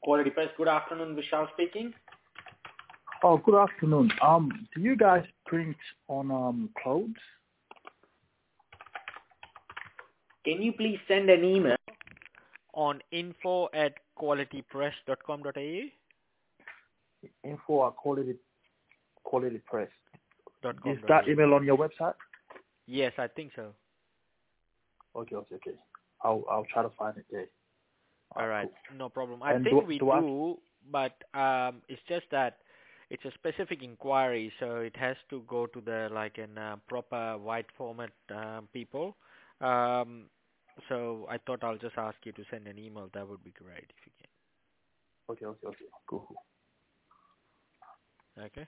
Quality Press. Good afternoon, Vishal speaking. Oh, good afternoon. Do you guys print on clothes? Can you please send an email on info@qualitypress.com.au? Info@qualitypress. Is .com.au. that email on your website? Yes, I think so. Okay. I'll try to find it there. All right, Cool. no problem. I And think we do I? do, but it's just that it's a specific inquiry, so it has to go to the proper white format people. So I thought I'll just ask you to send an email. That would be great if you Okay. Cool. can. Okay.